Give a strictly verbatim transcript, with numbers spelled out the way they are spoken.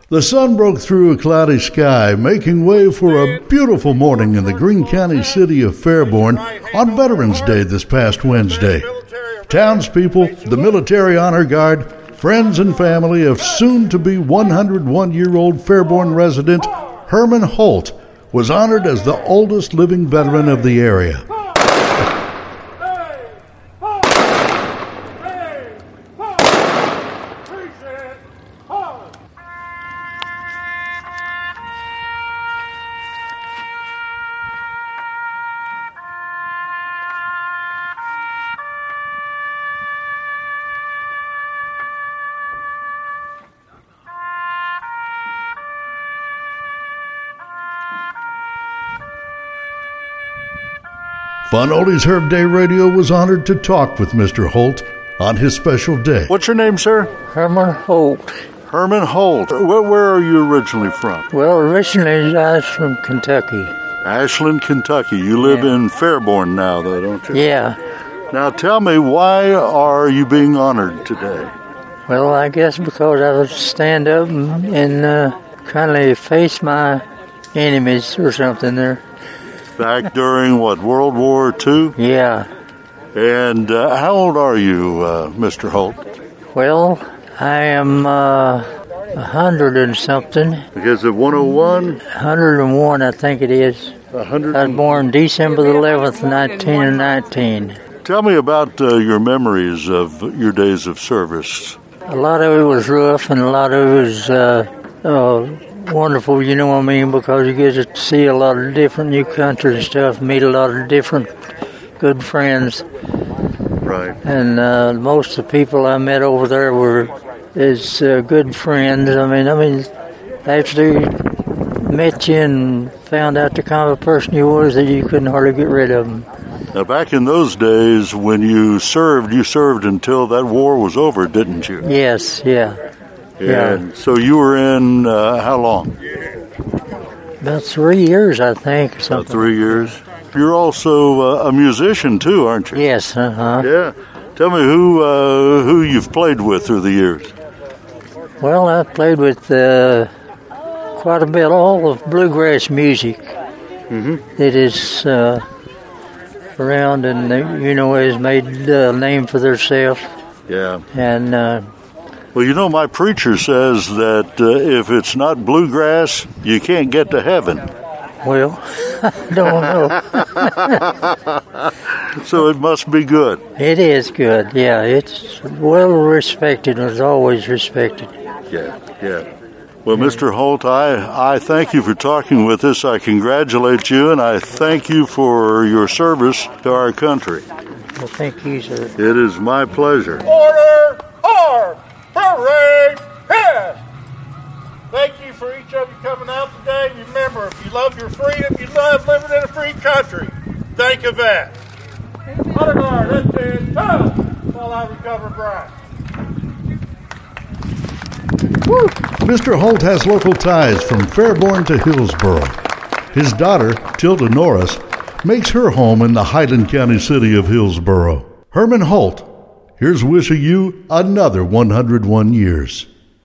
The sun broke through a cloudy sky, making way for a beautiful morning in the Greene County city of Fairborn on Veterans Day this past Wednesday. Townspeople, the Military Honor Guard, friends and family of soon-to-be one hundred one-year-old Fairborn resident Herman Holt was honored as the oldest living veteran of the area. Fun Oldies Herb Day Radio was honored to talk with Mister Holt on his special day. What's your name, sir? Herman Holt. Herman Holt. Where, where are you originally from? Well, originally I was from Kentucky. Ashland, Kentucky. You live yeah. in Fairborn now, though, don't you? Yeah. Now tell me, why are you being honored today? Well, I guess because I would stand up and, and uh, kind of face my enemies or something there. Back during, what, World War Two? Yeah. And uh, how old are you, uh, Mister Holt? Well, I am uh, a hundred and something. Is it one oh one? one hundred and one, I think it is. one hundred I was born December the eleventh, nineteen nineteen. Tell me about uh, your memories of your days of service. A lot of it was rough, and a lot of it was uh, uh, wonderful, you know what I mean, because you get to see a lot of different new countries and stuff, meet a lot of different good friends. Right. And uh, most of the people I met over there were is uh, good friends. I mean, I mean, after they met you and found out the kind of person you was, that you couldn't hardly get rid of them. Now, back in those days, when you served, you served until that war was over, didn't you? Yes, yeah. And yeah. so you were in uh, how long? About three years, I think. Something. About three years. You're also uh, a musician too, aren't you? Yes. Uh huh. Yeah. Tell me who uh, who you've played with through the years. Well, I've played with uh, quite a bit, all of bluegrass music. Mm-hmm. That is uh, around and you know has made a name for themselves. Yeah. And. Uh, Well, you know, my preacher says that uh, if it's not bluegrass, you can't get to heaven. Well, I don't know. So it must be good. It is good, yeah. It's well respected. It was always respected. Yeah, yeah. Well, Mister Holt, I, I thank you for talking with us. I congratulate you, and I thank you for your service to our country. Well, thank you, sir. It is my pleasure. Order! Arm! Parade! Pass! Thank you for each of you coming out today. Remember, if you love your freedom, you love living in a free country. Think of that. Honor guard, that's it. Go! While I recover Brian. Woo. Mister Holt has local ties from Fairborn to Hillsboro. His daughter, Tilda Norris, makes her home in the Highland County city of Hillsboro. Herman Holt, here's wishing you another one hundred one years.